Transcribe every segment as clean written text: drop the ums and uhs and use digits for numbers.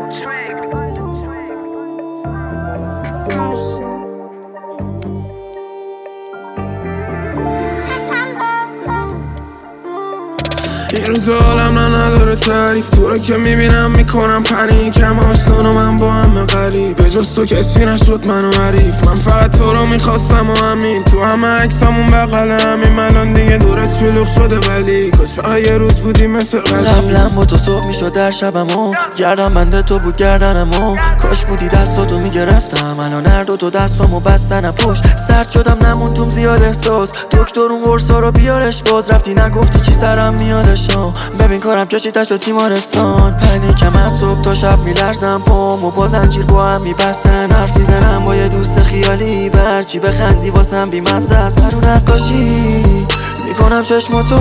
این روز عالم نداره تعریف، تو رو که میبینم میکنم پنیک. همه آشنان و من با همه غریب، به جز تو کسی نشد منو حریف. من فقط تو رو میخواستم و همین، تو همه عکسامون بغل همین. الان دیگه دورت شلوغ شده ولی کاش فقط یه روز بودی مثل قدیم. قبلا با تو صبح میشد در شبمو، گردم بنده تو بود گردنمو. کاش بودی دستاتو میگرفتم، الان هر دو تا دستامو بستن پشت. سرد شدم نموندم زیاد احساس، دکتر اون قرصا رو بیارش باز. رفتی نگفتی چی سرم میادش، ببین کارم کشیدش به تیمارستان. پنیکم از صبح تا شب میلرزم، پامو با زنجیر با هم میبستن. حرف میزنم با یه دوست خیالی، برچی بخندی واسم بیمزه است. رو نقاشی میکنم چشماتو،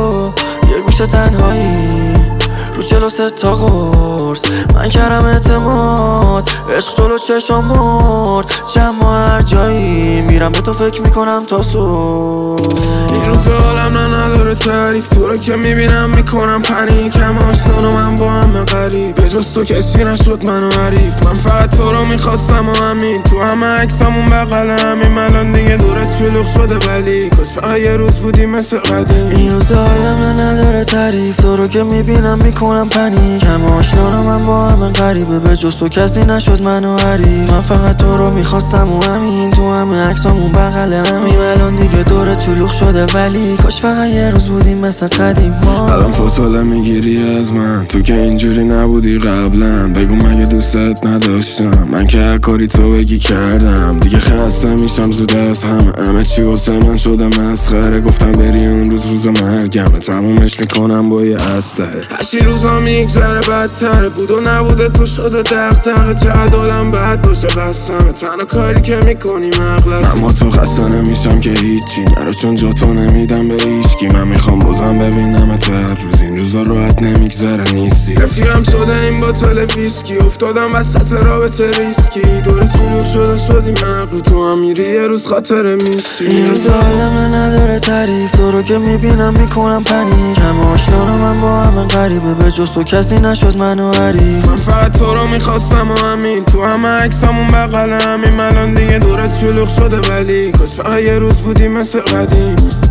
یه گوشه تنهایی رو 43 تا قرص. من کردم اعتماد، عشق جلو چشم مرد. جمع هر جایی میرم به تو فکر میکنم تا صبح. این روز عالم نداره تعریف، تو رو که میبینم میکنم پنیک. همه آشنان و من با همه غریب، به جز تو کسی نشد منو حریف. من فقط تو رو میخواستم و همین، تو همه عکسامون بغل همین. الان دیگه دورت شلوغ شده ولی کاش فقط یه روز بودی مثل قدیم. این روز عالم نداره تعریف، تو رو که میبینم میکنم پنیک. همه آشنان و من با همه غریبه، به جز تو کسی نشد منو حریف. من فقط تو رو میخواستم و همین، تو همه عکسامون بغل همین. الان دیگه دورت شلوغ شده ولی کاش فقط یه روز بودیم مثل قدیم. الان فاصله میگیری از من، تو که اینجوری نبودی قبلا. بگو مگه دوستت نداشتم، من که هر کاری تو بگی کردم. دیگه خسته میشم زود از همه چی واسه من شده مسخره. گفتم بری اون روز مرگمه، تمومش میکنم با یه اسلحه. هرچی روزا میگذره بدتره، بود و نبوده تو شده دغدغه. چقدر عالم بد باشه بستمه، تنها کاری که میکنی مغلطه. اما تو خسته نمیشم که هیچی نرو، چون جا تو نمیدم به هیچکی. من میخوام بازم ببینم تو هر روز، این روزا راحت نمیگذره نیستی. رفیقم شده این باتل ویسکی، افتادم وسط رابطه ریسکی. دور شلوغ شده شدی مغلو، تو هم میری یه روز خاطره میشی. این روز عالم نداره تعریف، تو رو که میبینم میکنم پنیک. همه آشنان و من با همه غریبه، به جز تو کسی نشد منو حریف. من فقط تو رو میخواستم و همین، تو همه عکسامون بغل همین. الان دیگه دورت شلوغ شده ولی کاش فقط یه روز بودی مثل قدیم.